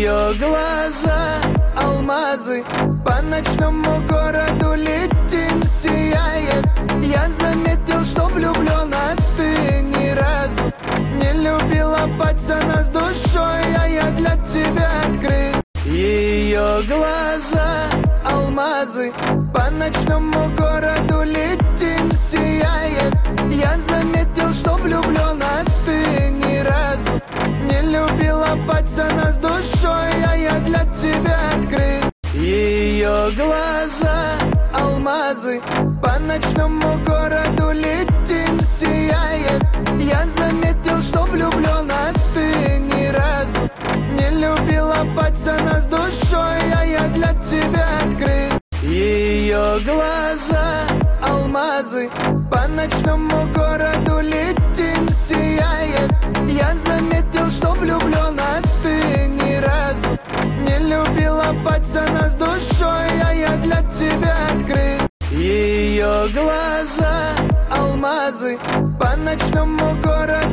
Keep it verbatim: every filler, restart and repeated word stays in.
Ее глаза алмазы, по ночному городу летим, сияет. Я заметил, что влюблен, а ты ни разу не любила пацана с душой, а я для тебя открыт. Ее глаза алмазы, по ночному городу летим, сияет. Я заметил, что влюблен, а ты ни разу не любила пацана с душой, а я для тебя открыт. Ее глаза алмазы, по ночному городу летим, сияет. Я заметил, что влюблен, а ты ни разу не любила пацана с душой, а я для тебя открыт. Ее глаза алмазы, по ночному городу летим, сияет. Я заметил, что влюблен, а ты ни разу не любила пацана с душой, а я для тебя открыт. Ее глаза алмазы, по ночному городу